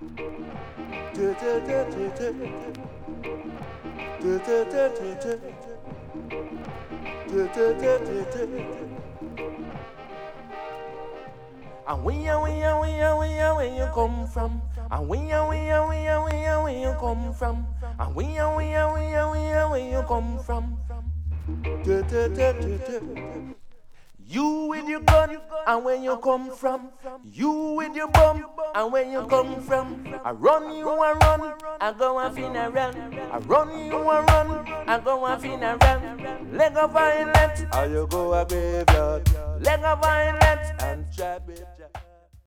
And where you come from? And where you come from? And where you come from? You with your gun, and where you come from? You with your bum, and where you come from? I run you a run, I go a funeral. I run you a run, I go a funeral. Leg of violence, or you go a graveyard. Leg of violence and trap it.